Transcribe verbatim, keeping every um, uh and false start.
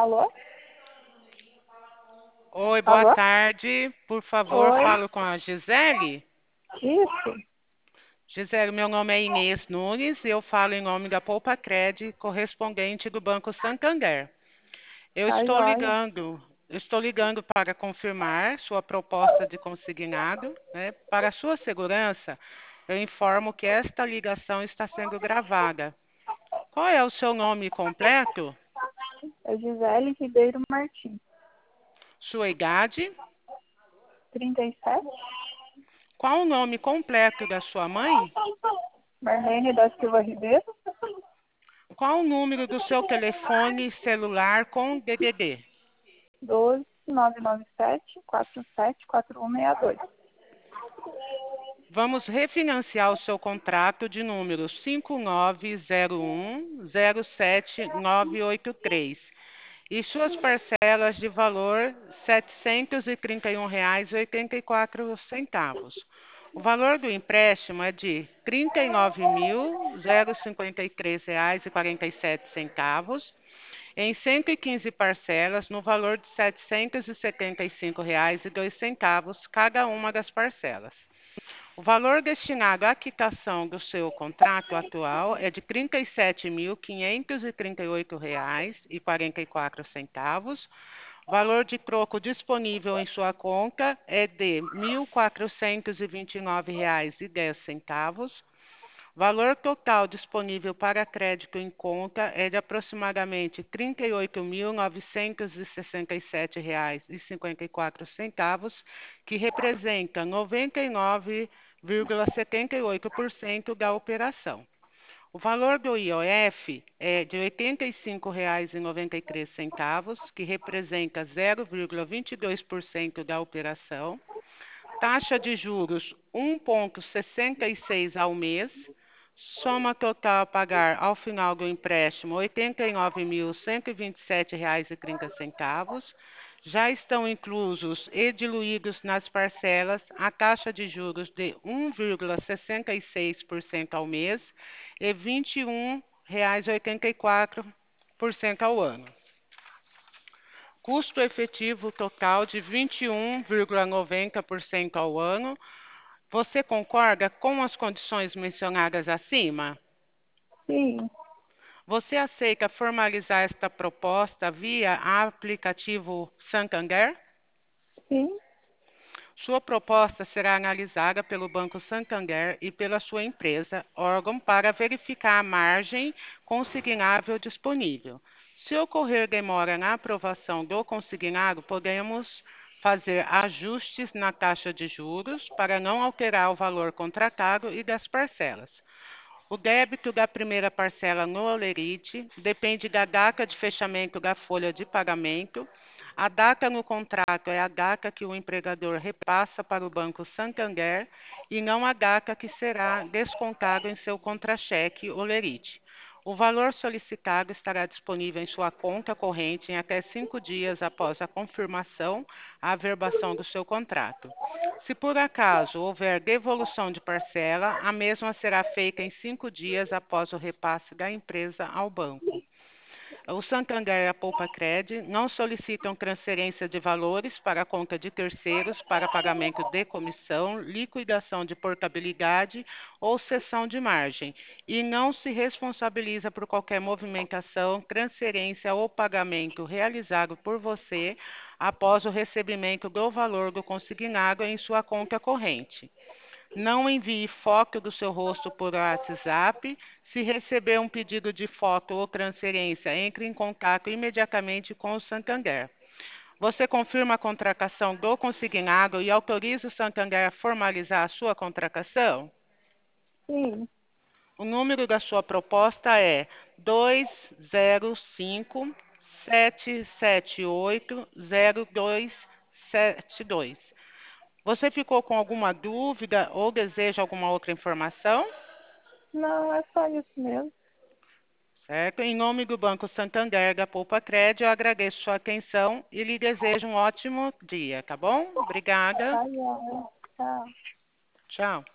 Alô? Oi, boa Alô? tarde. Por favor, Oi? falo com a Gisele. Isso? Gisele, meu nome é Inês Nunes e eu falo em nome da Poupa Cred, correspondente do Banco Santander. Eu Tá estou joia. ligando, eu estou ligando para confirmar sua proposta de consignado, né? Para sua segurança, eu informo que esta ligação está sendo gravada. Qual é o seu nome completo? É Gisele Ribeiro Martins. Sua idade? trinta e sete. Qual o nome completo da sua mãe? Marlene da Silva Ribeiro. Qual o número do seu telefone celular com D D D? doze, nove nove sete, quatro sete quatro um seis dois. Vamos refinanciar o seu contrato de número cinco nove zero um zero sete nove oito três e suas parcelas de valor setecentos e trinta e um reais e oitenta e quatro centavos. O valor do empréstimo é de trinta e nove mil cinquenta e três reais e quarenta e sete centavos em cento e quinze parcelas no valor de setecentos e setenta e cinco reais e dois centavos cada uma das parcelas. O valor destinado à quitação do seu contrato atual é de trinta e sete mil quinhentos e trinta e oito reais e quarenta e quatro centavos. O valor de troco disponível em sua conta é de mil quatrocentos e vinte e nove reais e dez centavos. Valor total disponível para crédito em conta é de aproximadamente trinta e oito mil novecentos e sessenta e sete reais e cinquenta e quatro centavos, que representa noventa e nove vírgula setenta e oito por cento da operação. O valor do I O F é de oitenta e cinco reais e noventa e três centavos, que representa zero vírgula vinte e dois por cento da operação. Taxa de juros um vírgula sessenta e seis ao mês. Soma total a pagar ao final do empréstimo oitenta e nove mil cento e vinte e sete reais e trinta centavos. Já estão inclusos e diluídos nas parcelas a taxa de juros de um vírgula sessenta e seis por cento ao mês e vinte e um reais e oitenta e quatro por cento ao ano. Custo efetivo total de vinte e um vírgula noventa por cento ao ano. Você concorda com as condições mencionadas acima? Sim. Você aceita formalizar esta proposta via aplicativo Santander? Sim. Sua proposta será analisada pelo Banco Santander e pela sua empresa, órgão, para verificar a margem consignável disponível. Se ocorrer demora na aprovação do consignado, podemos fazer ajustes na taxa de juros para não alterar o valor contratado e das parcelas. O débito da primeira parcela no Olerite depende da data de fechamento da folha de pagamento. A data no contrato é a data que o empregador repassa para o Banco Santander e não a data que será descontado em seu contra-cheque Olerite. O valor solicitado estará disponível em sua conta corrente em até cinco dias após a confirmação, a averbação do seu contrato. Se por acaso houver devolução de parcela, a mesma será feita em cinco dias após o repasse da empresa ao banco. O Santander e a Poupa-Cred não solicitam transferência de valores para a conta de terceiros para pagamento de comissão, liquidação de portabilidade ou cessão de margem e não se responsabiliza por qualquer movimentação, transferência ou pagamento realizado por você após o recebimento do valor do consignado em sua conta corrente. Não envie foto do seu rosto por WhatsApp. Se receber um pedido de foto ou transferência, entre em contato imediatamente com o Santander. Você confirma a contratação do consignado e autoriza o Santander a formalizar a sua contratação? Sim. O número da sua proposta é dois zero cinco sete sete oito zero dois sete dois. Você ficou com alguma dúvida ou deseja alguma outra informação? Não, é só isso mesmo. Certo? Em nome do Banco Santander da Poupa Cred, eu agradeço sua atenção e lhe desejo um ótimo dia, tá bom? Obrigada. Tá joia. Tchau. Tchau.